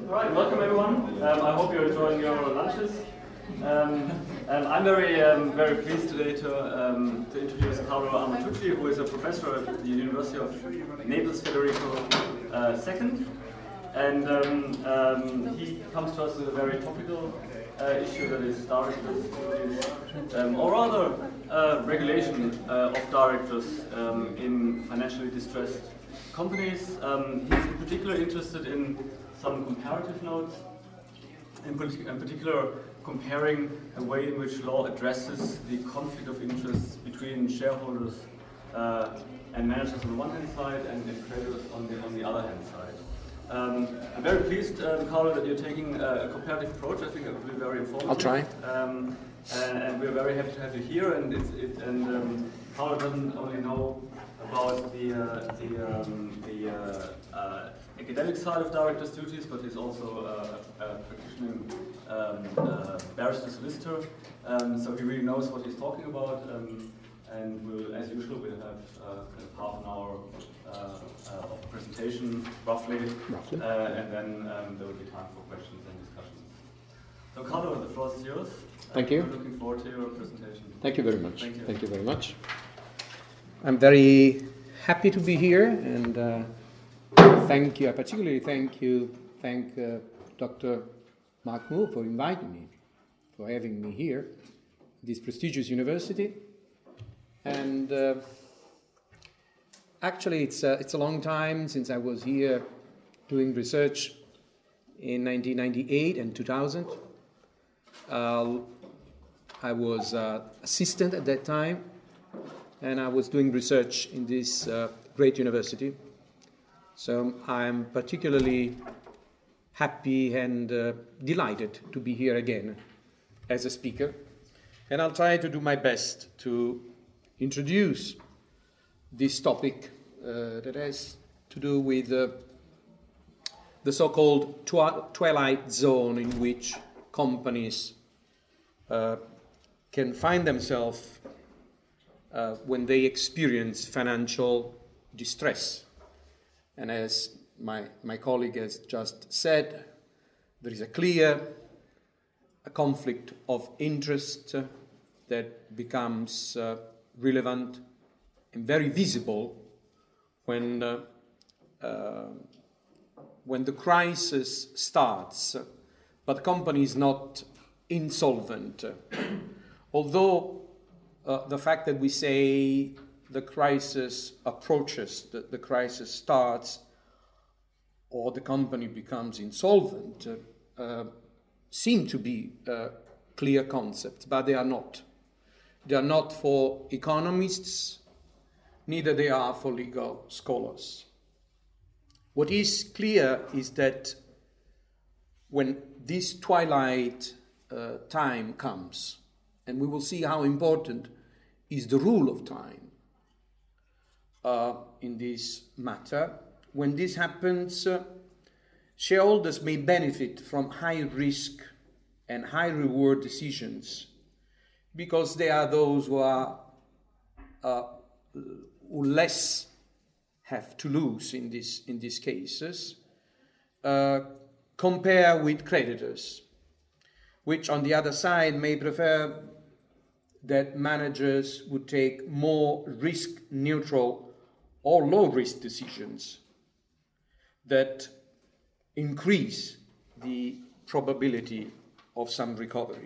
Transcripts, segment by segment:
All right, welcome everyone. I hope you're enjoying your lunches. I'm very pleased today to introduce Carlo Amatucci, who is a professor at the University of Naples Federico II. And he comes to us with a very topical issue that is directors' duties, or rather regulation of directors in financially distressed companies. He's in particular interested in some comparative notes, in particular comparing the way in which law addresses the conflict of interests between shareholders and managers on the one hand side and creditors on the other hand side. I'm very pleased, Carlo, that you're taking a comparative approach. I think it will be very informative. I'll try. And we're very happy to have you here. And Carlo doesn't only know about the academic side of directors' duties, but he's also a practicing barrister solicitor. So he really knows what he's talking about. And we'll, as usual, we'll have half an hour of presentation, roughly. And then there will be time for questions and discussions. So, Carlo, the floor is yours. Thank you. I'm looking forward to your presentation. Thank you very much. Thank you. Thank you very much. I'm very happy to be here, and thank you. I particularly thank Dr. Mark Moore for inviting me, for having me here, this prestigious university. And actually, it's a long time since I was here doing research in 1998 and 2000. I was assistant at that time, and I was doing research in this great university. So I'm particularly happy and delighted to be here again as a speaker. And I'll try to do my best to introduce this topic that has to do with the so-called twilight zone in which companies can find themselves when they experience financial distress. And as my colleague has just said, there is a conflict of interest that becomes relevant and very visible when the crisis starts, but the company is not insolvent. Although the fact that we say the crisis approaches, the crisis starts, or the company becomes insolvent, seem to be clear concepts, but they are not. They are not for economists, neither they are for legal scholars. What is clear is that when this twilight time comes, and we will see how important is the rule of time in this matter, when this happens, shareholders may benefit from high risk and high reward decisions, because they are those who less have to lose in these cases, compare with creditors, which on the other side may prefer that managers would take more risk-neutral or low-risk decisions that increase the probability of some recovery.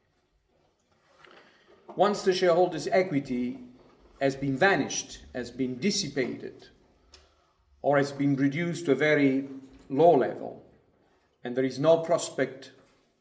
Once the shareholders' equity has been vanished, has been dissipated, or has been reduced to a very low level, and there is no prospect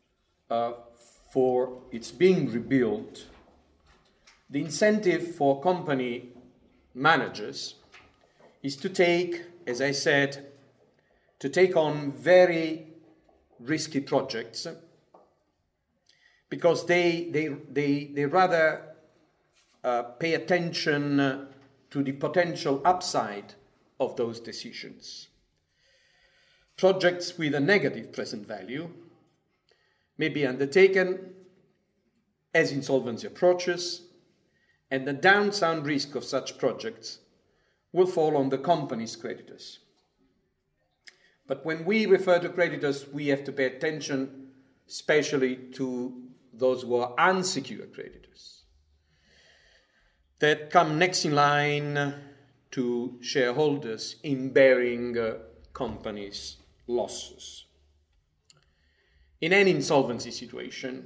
for its being rebuilt, the incentive for company managers is to take, as I said, to take on very risky projects, because they rather pay attention to the potential upside of those decisions. Projects with a negative present value may be undertaken as insolvency approaches, and the downside risk of such projects will fall on the company's creditors. But when we refer to creditors, we have to pay attention especially to those who are unsecured creditors that come next in line to shareholders in bearing companies' losses. In any insolvency situation,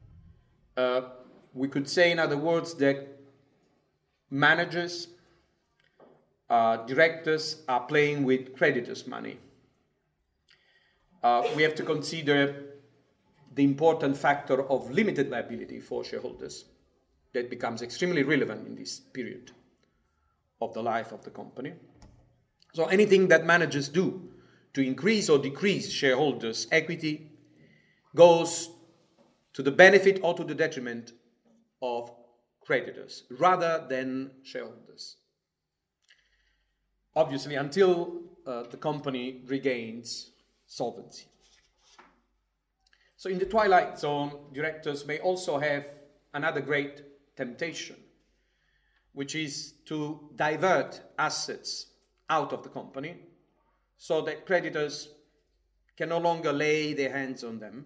we could say, in other words, that managers, directors are playing with creditors' money. We have to consider the important factor of limited liability for shareholders that becomes extremely relevant in this period of the life of the company. So anything that managers do to increase or decrease shareholders' equity goes to the benefit or to the detriment of creditors rather than shareholders. Obviously, until the company regains solvency. So in the twilight zone, directors may also have another great temptation, which is to divert assets out of the company so that creditors can no longer lay their hands on them.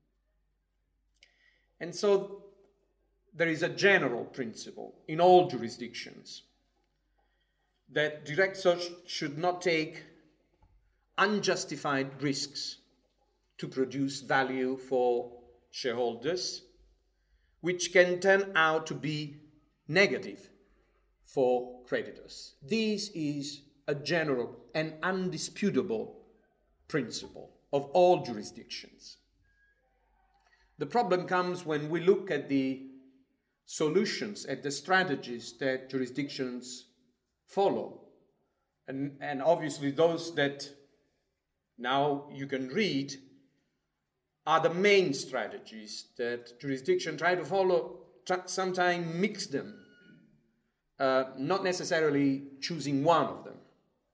And so there is a general principle in all jurisdictions that directors should not take unjustified risks to produce value for shareholders, which can turn out to be negative for creditors. This is a general and undisputable principle of all jurisdictions. The problem comes when we look at the solutions, at the strategies that jurisdictions follow. And obviously those that now you can read are the main strategies that jurisdictions try to follow, sometimes mix them, not necessarily choosing one of them.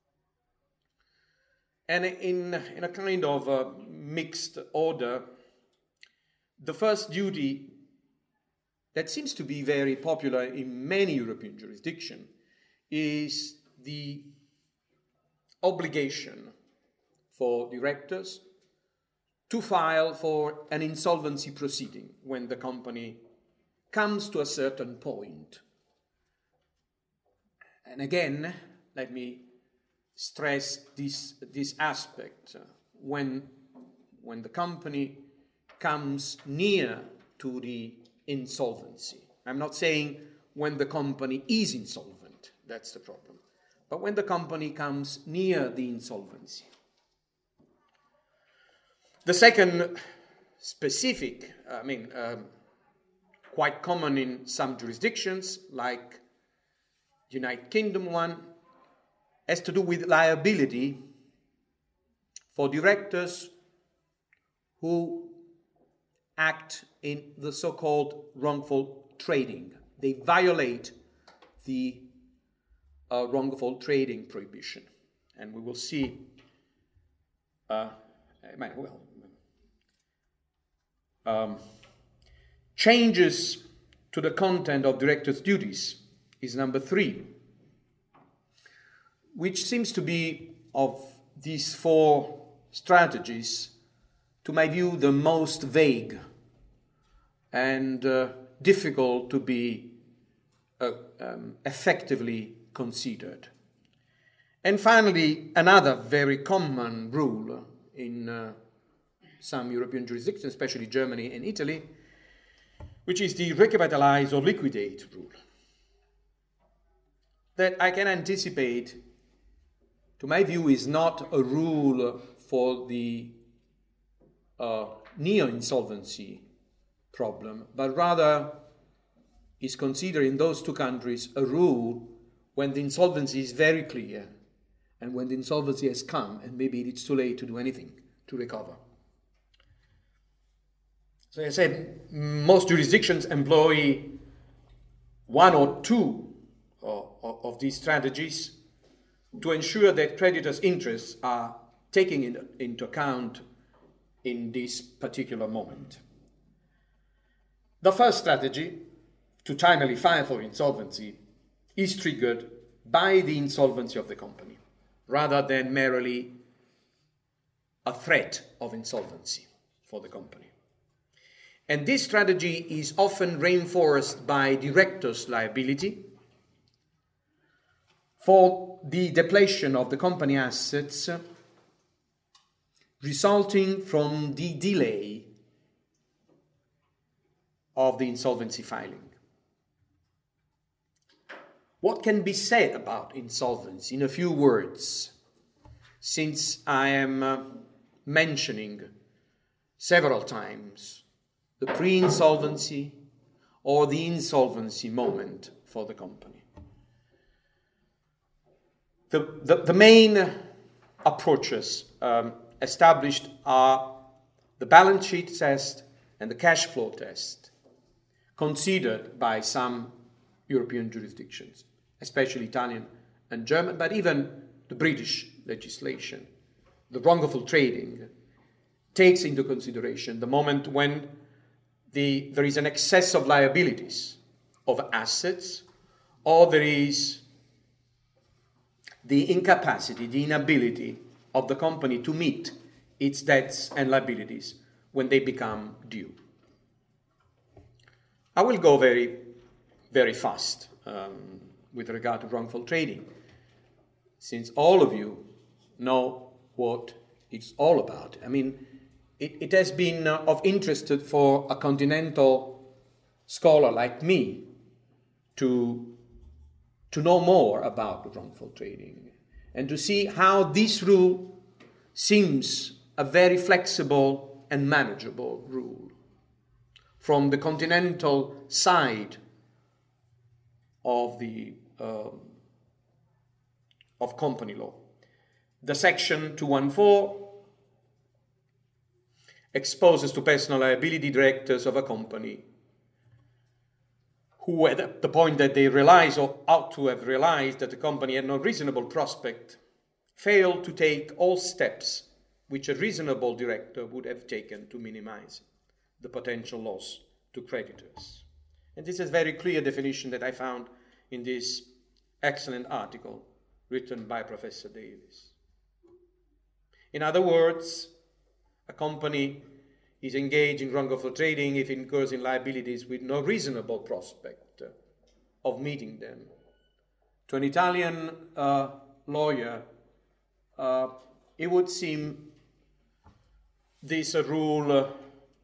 And in a kind of mixed order, the first duty that seems to be very popular in many European jurisdictions is the obligation for directors to file for an insolvency proceeding when the company comes to a certain point. And again, let me stress this aspect. When the company comes near to the insolvency. I'm not saying when the company is insolvent, that's the problem. But when the company comes near the insolvency. The second specific, quite common in some jurisdictions, like the United Kingdom one, has to do with liability for directors who act in the so-called wrongful trading. They violate the wrongful trading prohibition. And we will see, changes to the content of directors' duties is number 3, which seems to be, of these 4 strategies, to my view, the most vague and difficult to be effectively considered. And finally, another very common rule in some European jurisdictions, especially Germany and Italy, which is the recapitalize or liquidate rule. That I can anticipate, to my view, is not a rule for the neo-insolvency problem, but rather is considered in those 2 countries a rule when the insolvency is very clear and when the insolvency has come and maybe it's too late to do anything to recover. So as I said, most jurisdictions employ 1 or 2 of these strategies to ensure that creditors' interests are taken into account in this particular moment. The first strategy, to timely file for insolvency, is triggered by the insolvency of the company, rather than merely a threat of insolvency for the company. And this strategy is often reinforced by directors' liability for the depletion of the company assets resulting from the delay of the insolvency filing. What can be said about insolvency in a few words, since I am mentioning several times the pre-insolvency or the insolvency moment for the company? The main approaches established are the balance sheet test and the cash flow test, considered by some European jurisdictions, especially Italian and German, but even the British legislation. The wrongful trading takes into consideration the moment when there is an excess of liabilities of assets, or there is the incapacity, the inability of the company to meet its debts and liabilities when they become due. I will go very, very fast with regard to wrongful trading, since all of you know what it's all about. I mean, it has been of interest for a continental scholar like me to know more about wrongful trading and to see how this rule seems a very flexible and manageable rule from the continental side of the of company law. The section 214 exposes to personal liability directors of a company who, at the point that they realize or ought to have realized that the company had no reasonable prospect, failed to take all steps which a reasonable director would have taken to minimize the potential loss to creditors. And this is a very clear definition that I found in this excellent article written by Professor Davis. In other words, a company is engaged in wrongful trading if it incurs in liabilities with no reasonable prospect of meeting them. To an Italian lawyer, it would seem this rule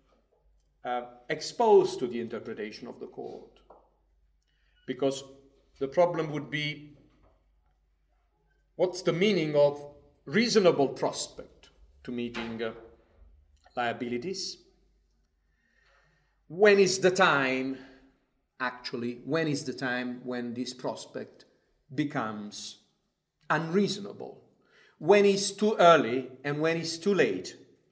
exposed to the interpretation of the court, because the problem would be, what's the meaning of reasonable prospect to meeting liabilities? When is the time, actually, when is the time when this prospect becomes unreasonable? When is too early and when is too late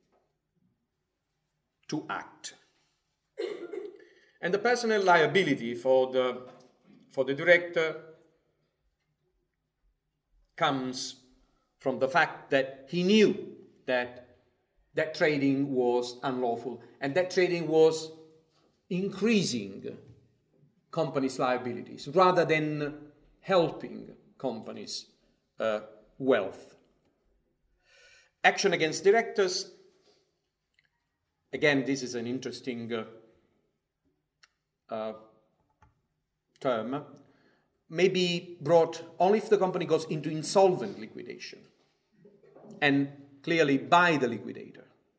to act? And the personal liability for the director comes from the fact that he knew that trading was unlawful and that trading was increasing companies' liabilities rather than helping companies' wealth. Action against directors, again, this is an interesting term, may be brought only if the company goes into insolvent liquidation, and clearly by the liquidator.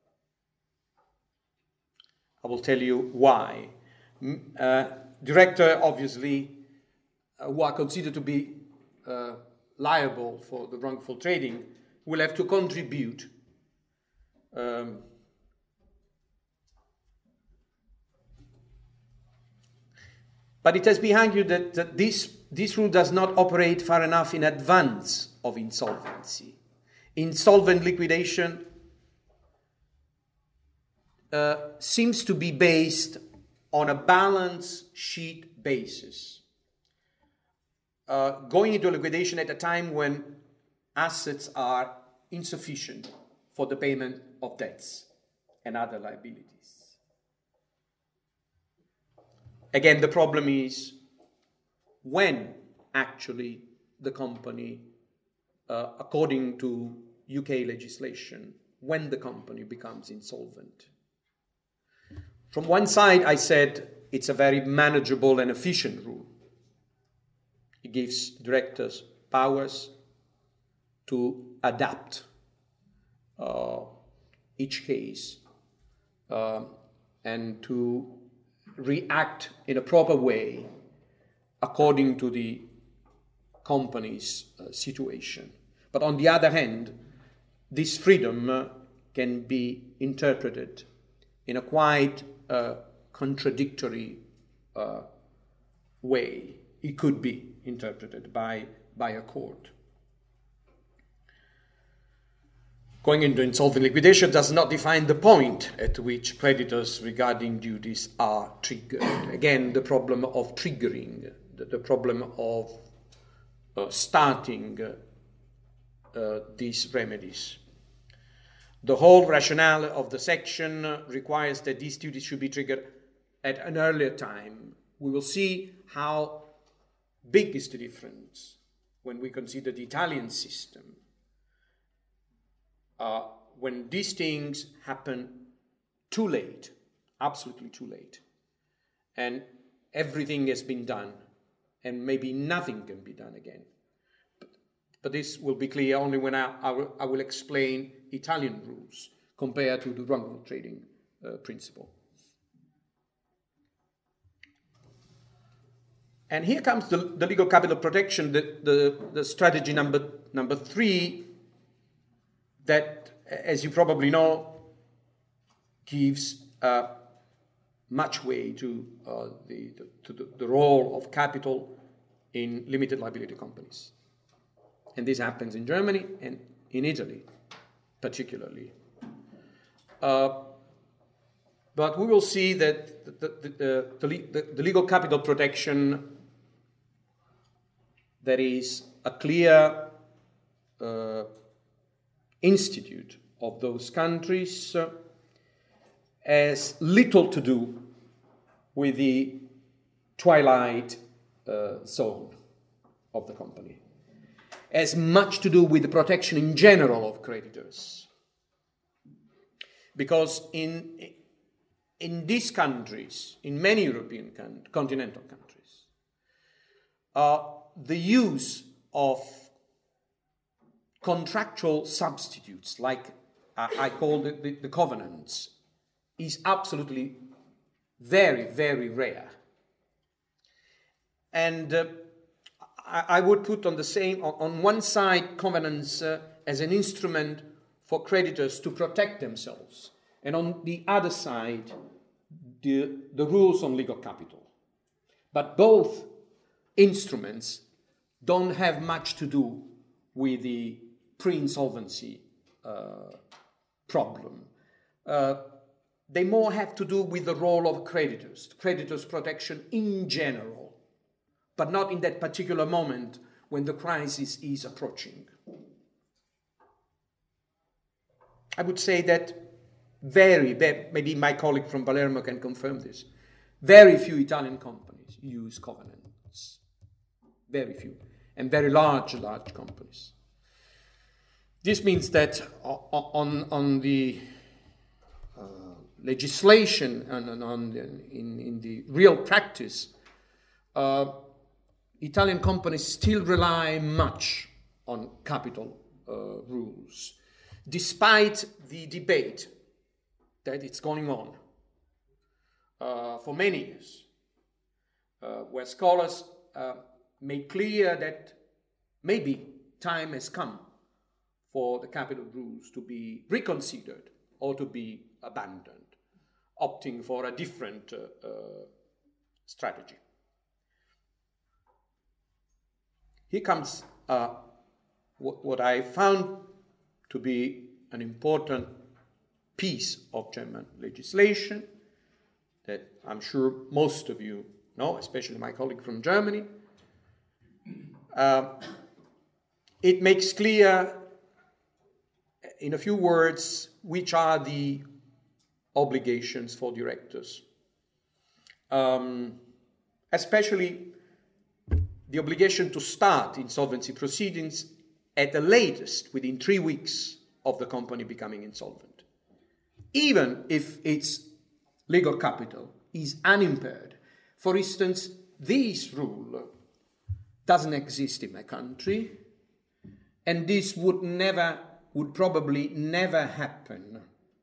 I will tell you why. Director, obviously, who are considered to be liable for the wrongful trading, will have to contribute but it has been argued that this rule does not operate far enough in advance of insolvency. Insolvent liquidation seems to be based on a balance sheet basis. Going into liquidation at a time when assets are insufficient for the payment of debts and other liabilities. Again, the problem is when actually the company, according to UK legislation, when the company becomes insolvent. From one side, I said it's a very manageable and efficient rule. It gives directors powers to adapt each case and to react in a proper way according to the company's situation. But on the other hand, this freedom can be interpreted in a quite contradictory way. It could be interpreted by a court. Going into insolvent liquidation does not define the point at which creditors regarding duties are triggered. Again, the problem of triggering, the problem of starting these remedies. The whole rationale of the section requires that these duties should be triggered at an earlier time. We will see how big is the difference when we consider the Italian system. When these things happen too late, absolutely too late, and everything has been done, and maybe nothing can be done again. But this will be clear only when I will explain Italian rules compared to the wrongful trading principle. And here comes the legal capital protection, the strategy number 3, that, as you probably know, gives much weight to the role of capital in limited liability companies. And this happens in Germany and in Italy, particularly. But we will see that the legal capital protection, that is a clear institute of those countries, has little to do with the twilight zone of the company. Has much to do with the protection in general of creditors. Because in these countries, in many European continental countries, the use of contractual substitutes, like I call the covenants, is absolutely very, very rare. And I would put on one side covenants as an instrument for creditors to protect themselves, and on the other side the rules on legal capital. But both instruments don't have much to do with the pre-insolvency problem. They more have to do with the role of creditors' protection in general, but not in that particular moment when the crisis is approaching. I would say that maybe my colleague from Palermo can confirm this, very few Italian companies use covenants. Very few. And very large companies. This means that on the legislation and in the real practice, Italian companies still rely much on capital rules, despite the debate that it's going on for many years, where scholars made clear that maybe time has come for the capital rules to be reconsidered or to be abandoned, opting for a different strategy. Here comes what I found to be an important piece of German legislation that I'm sure most of you know, especially my colleague from Germany. It makes clear, in a few words, which are the obligations for directors, especially the obligation to start insolvency proceedings at the latest within 3 weeks of the company becoming insolvent, even if its legal capital is unimpaired. For instance, this rule doesn't exist in my country, and this would probably never happen.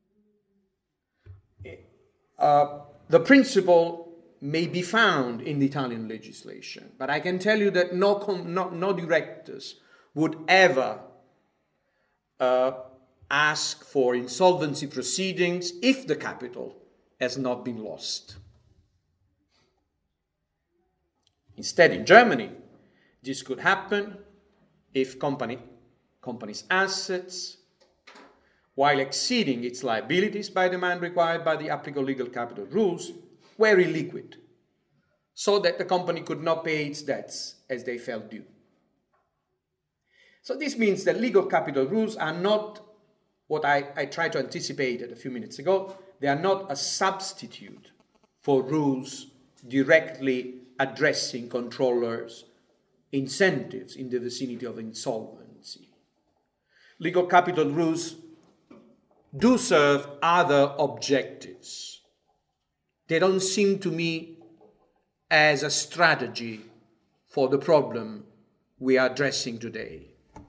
The principle may be found in the Italian legislation, but I can tell you that no directors would ever ask for insolvency proceedings if the capital has not been lost. Instead, in Germany, this could happen if company's assets, while exceeding its liabilities by the amount required by the applicable legal capital rules, were illiquid, so that the company could not pay its debts as they fell due. So this means that legal capital rules are not what I tried to anticipate a few minutes ago. They are not a substitute for rules directly addressing controllers' incentives in the vicinity of insolvency. Legal capital rules do serve other objectives. They don't seem to me as a strategy for the problem we are addressing today.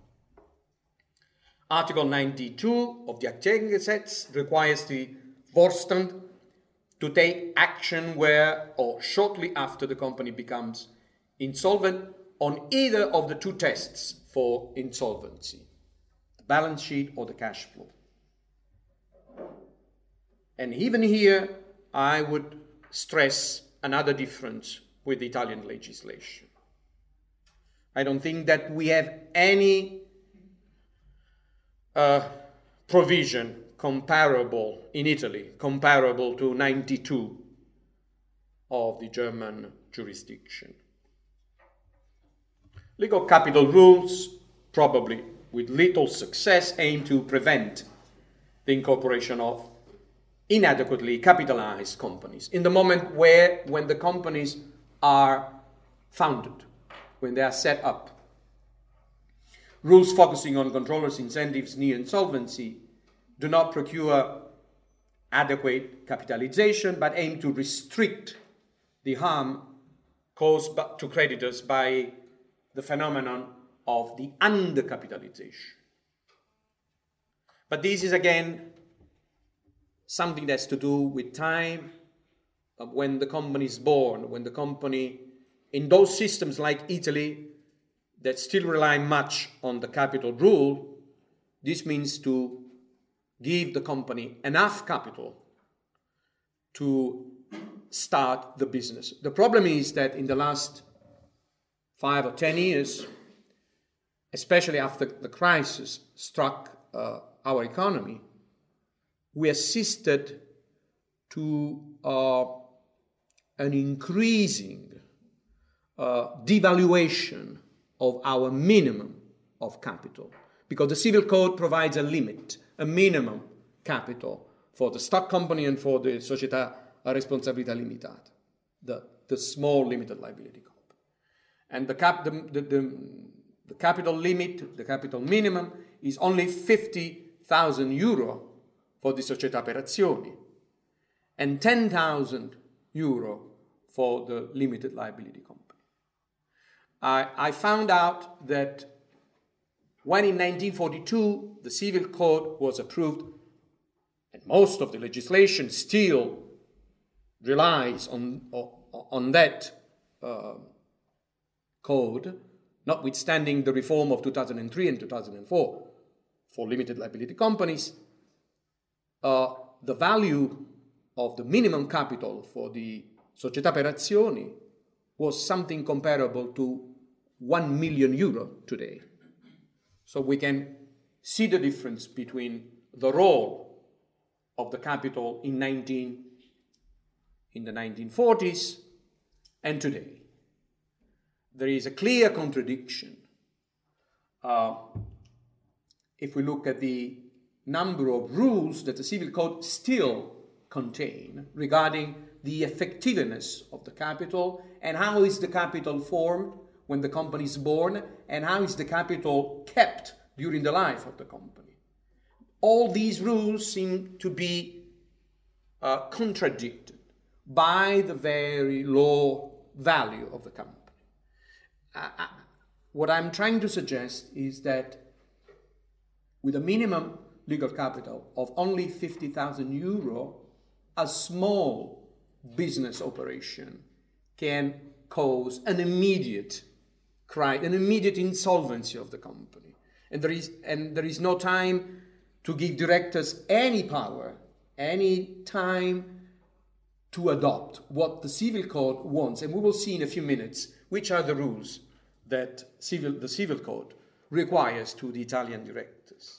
Article 92 of the Aktiengesetz requires the Vorstand to take action where or shortly after the company becomes insolvent on either of the two tests for insolvency, the balance sheet or the cash flow. And even here, I would stress another difference with the Italian legislation. I don't think that we have any provision comparable in Italy, comparable to 92 of the German jurisdiction. Legal capital rules, probably with little success, aim to prevent the incorporation of inadequately capitalized companies in the moment when the companies are founded, when they are set up. Rules focusing on controllers' incentives near insolvency do not procure adequate capitalization, but aim to restrict the harm caused to creditors by the phenomenon of the undercapitalization. But this is again something that has to do with time, when the company is born, when the company, in those systems like Italy, that still rely much on the capital rule, this means to give the company enough capital to start the business. The problem is that in the last 5 or 10 years, especially after the crisis struck our economy, we assisted to an increasing devaluation of our minimum of capital, because the civil code provides a limit, a minimum capital for the stock company and for the società a responsabilità limitata, the small limited liability company. And the capital limit, the capital minimum, is only 50,000 euro for the società per azioni and 10,000 euro for the limited liability company. I found out that when in 1942 the civil code was approved, and most of the legislation still relies on that code, notwithstanding the reform of 2003 and 2004 for limited liability companies, the value of the minimum capital for the società per azioni was something comparable to 1 million euro today. So we can see the difference between the role of the capital in the 1940s and today. There is a clear contradiction. If we look at the number of rules that the civil code still contain regarding the effectiveness of the capital, and how is the capital formed when the company is born, and how is the capital kept during the life of the company. all these rules seem to be contradicted by the very low value of the company. What I'm trying to suggest is that with a minimum legal capital of only 50,000 euro, a small business operation can cause an immediate insolvency of the company. And there is no time to give directors any power, any time to adopt what the civil code wants. And we will see in a few minutes which are the rules that the civil code requires to the Italian directors.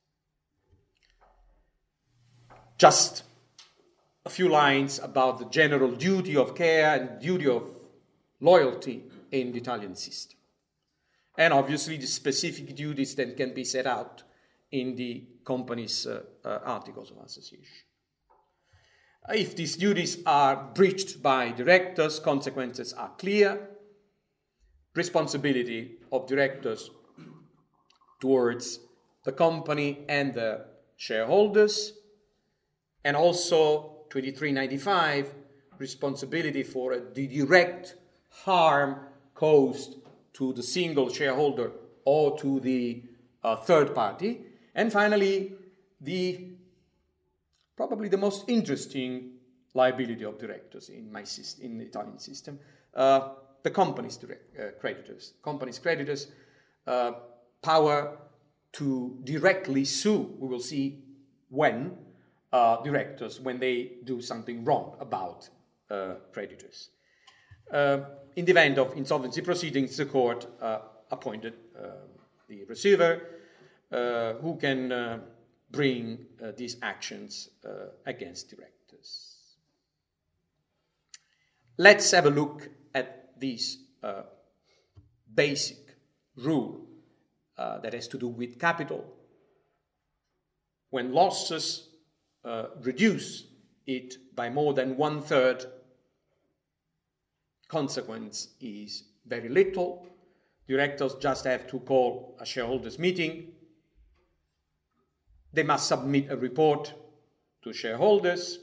Just a few lines about the general duty of care and duty of loyalty in the Italian system. And obviously the specific duties that can be set out in the company's articles of association. If these duties are breached by directors, consequences are clear. Responsibility of directors towards the company and the shareholders, and also 2395, responsibility for the direct harm caused to the single shareholder or to the third party. And finally, probably the most interesting liability of directors in the Italian system, the company's creditors. Company's creditors, power to directly sue. We will see when directors, when they do something wrong about creditors. In the event of insolvency proceedings, the court appointed the receiver who can bring these actions against directors. Let's have a look at this basic rule that has to do with capital. When losses reduce it by more than 1/3, consequence is very little. Directors just have to call a shareholders meeting. They must submit a report to shareholders.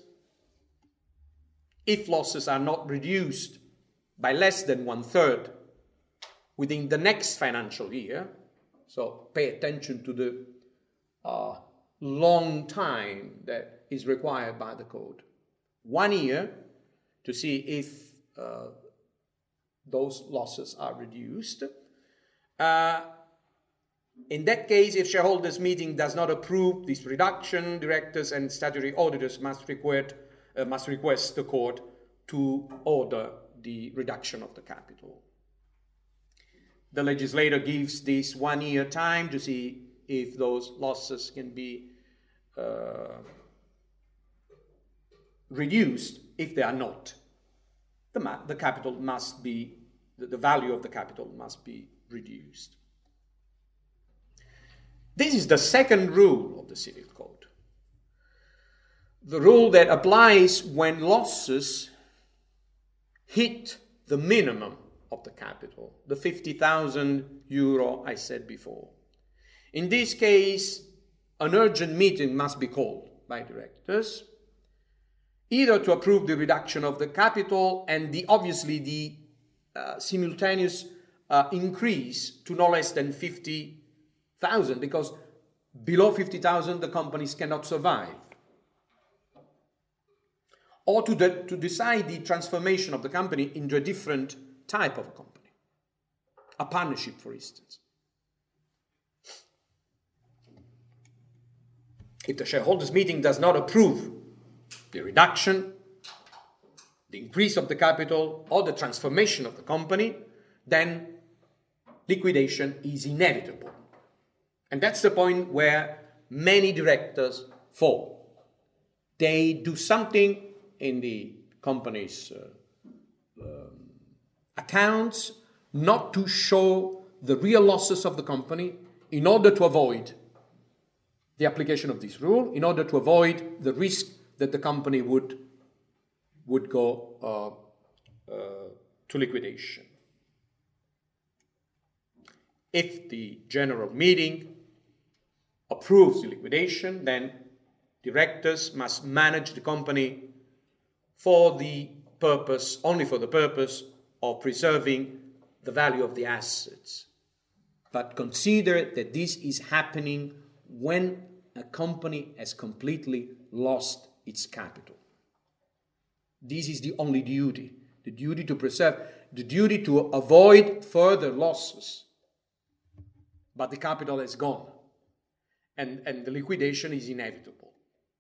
If losses are not reduced by less than 1/3 within the next financial year, so pay attention to the long time that is required by the code. 1 year to see if those losses are reduced. In that case, if shareholders' meeting does not approve this reduction, directors and statutory auditors must request the court to order the reduction of the capital. The legislator gives this 1 year time to see if those losses can be reduced. If they are not, the capital must be, the value of the capital must be reduced. This is the second rule of the Civil Code. The rule that applies when losses hit the minimum of the capital, the 50,000 euro I said before. In this case, an urgent meeting must be called by directors, either to approve the reduction of the capital and obviously the simultaneous increase to no less than 50,000, because below 50,000 the companies cannot survive, or to decide the transformation of the company into a different type of a company, a partnership, for instance. If the shareholders' meeting does not approve the reduction, the increase of the capital, or the transformation of the company, then liquidation is inevitable. And that's the point where many directors fall. They do something in the company's accounts not to show the real losses of the company in order to avoid the application of this rule, in order to avoid the risk that the company would go to liquidation. If the general meeting approves the liquidation, then directors must manage the company only for the purpose of preserving the value of the assets. But consider that this is happening when a company has completely lost its capital. This is the only duty, the duty to preserve, the duty to avoid further losses. But the capital has gone, and the liquidation is inevitable.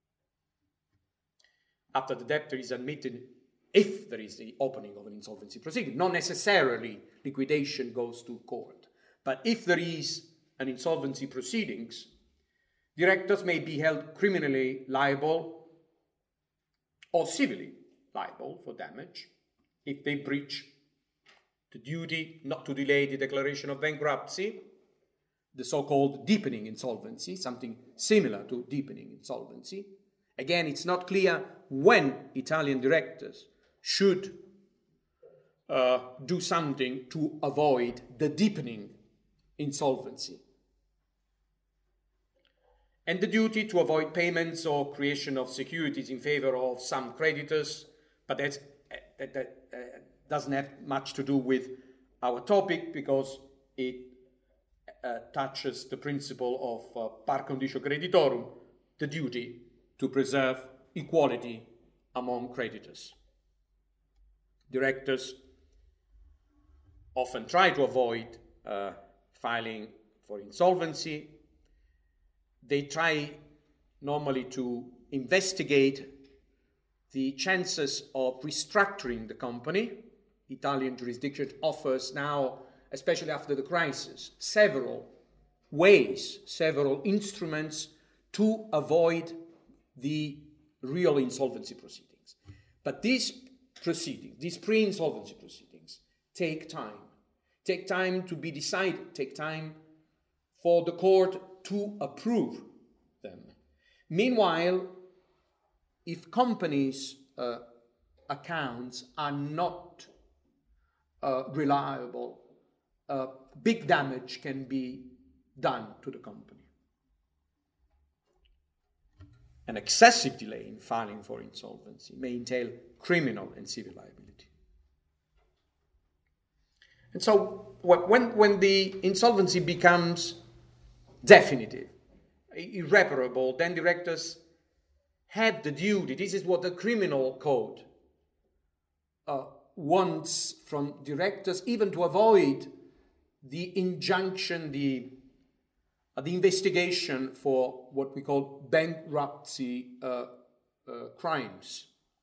After the debtor is admitted, if there is the opening of an insolvency proceeding, not necessarily liquidation goes to court, but if there is an insolvency proceedings, directors may be held criminally liable or civilly liable for damage if they breach the duty not to delay the declaration of bankruptcy, the so-called deepening insolvency, something similar to deepening insolvency. Again, it's not clear when Italian directors should do something to avoid the deepening insolvency. And the duty to avoid payments or creation of securities in favor of some creditors, but that doesn't have much to do with our topic because it touches the principle of par condicio creditorum, the duty to preserve equality among creditors. Directors often try to avoid filing for insolvency. They try normally to investigate the chances of restructuring the company. Italian jurisdiction offers now, especially after the crisis, several ways, several instruments to avoid the real insolvency proceedings. But these proceedings, these pre-insolvency proceedings, take time to be decided, take time for the court to approve them. Meanwhile, if companies' accounts are not reliable, big damage can be done to the company. An excessive delay in filing for insolvency may entail criminal and civil liability. And so when the insolvency becomes definitive, irreparable, then directors have the duty. This is what the criminal code wants from directors, even to avoid the injunction, the investigation for what we call bankruptcy crimes.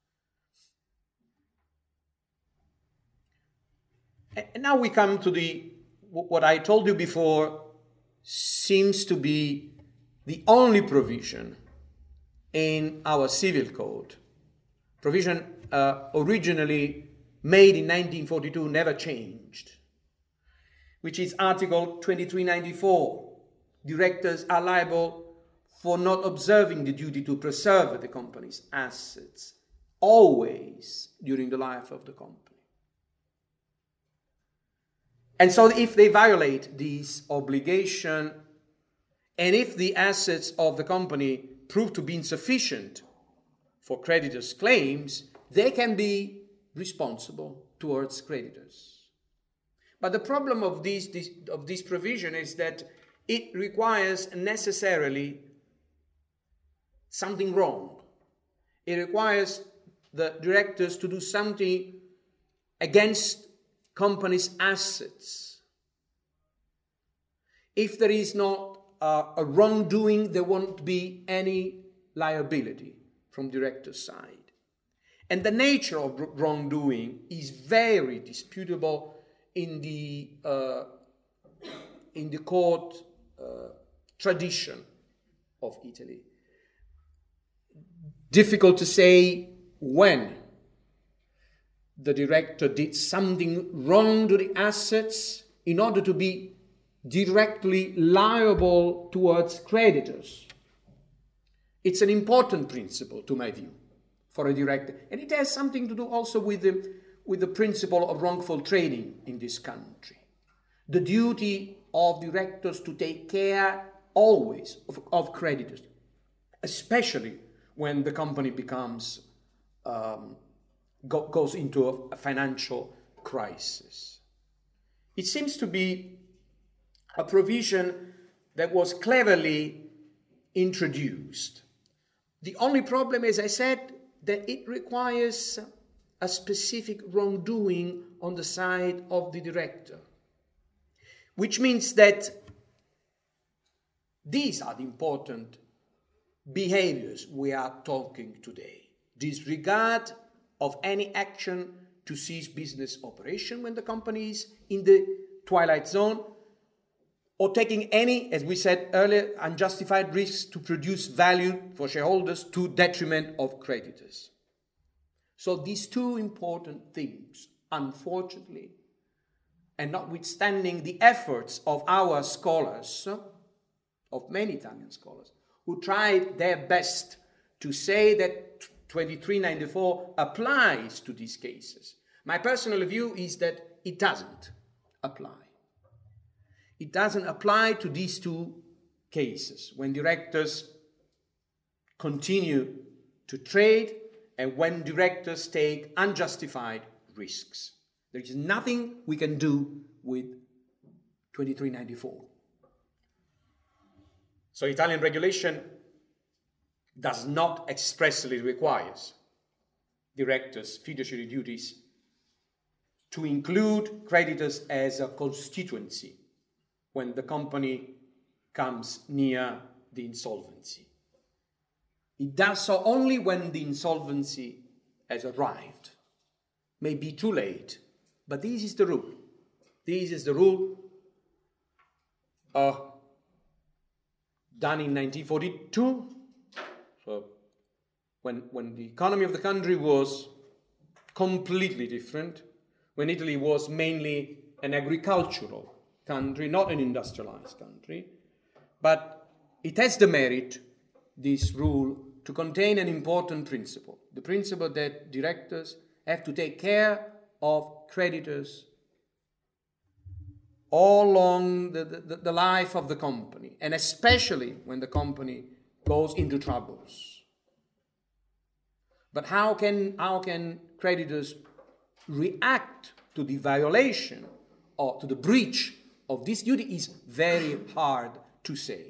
And now we come to what I told you before seems to be the only provision in our civil code. Provision originally made in 1942, never changed, which is Article 2394. Directors are liable for not observing the duty to preserve the company's assets always during the life of the company. And so if they violate this obligation, and if the assets of the company prove to be insufficient for creditors' claims, they can be responsible towards creditors. But the problem of this provision is that it requires necessarily something wrong. It requires the directors to do something against companies' assets. If there is not a wrongdoing, there won't be any liability from directors' side. And the nature of wrongdoing is very disputable in the court tradition of Italy. Difficult to say when the director did something wrong to the assets in order to be directly liable towards creditors. It's an important principle, to my view, for a director. And it has something to do also with the principle of wrongful trading in this country. The duty of directors to take care always of creditors, especially when the company becomes goes into a financial crisis. It seems to be a provision that was cleverly introduced. The only problem, as I said, that it requires a specific wrongdoing on the side of the director, which means that these are the important behaviors we are talking today. Disregard of any action to cease business operation when the company is in the twilight zone, or taking any, as we said earlier, unjustified risks to produce value for shareholders to detriment of creditors. So these two important things, unfortunately, and notwithstanding the efforts of our scholars, of many Italian scholars, who tried their best to say that 2394 applies to these cases, my personal view is that it doesn't apply. It doesn't apply to these two cases, when directors continue to trade and when directors take unjustified risks. There is nothing we can do with 2394. So Italian regulation does not expressly require directors' fiduciary duties to include creditors as a constituency when the company comes near the insolvency. It does so only when the insolvency has arrived. May be too late, but this is the rule. This is the rule done in 1942, so when the economy of the country was completely different, when Italy was mainly an agricultural country, not an industrialized country, but it has the merit, this rule, to contain an important principle, the principle that directors have to take care of creditors all along the life of the company, and especially when the company goes into troubles. But how can creditors react to the violation or to the breach of this duty is very hard to say.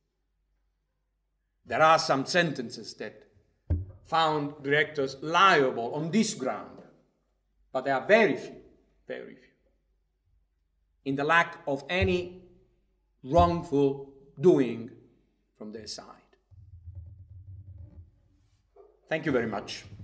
There are some sentences that found directors liable on this ground, but there are very few, in the lack of any wrongful doing from their side. Thank you very much.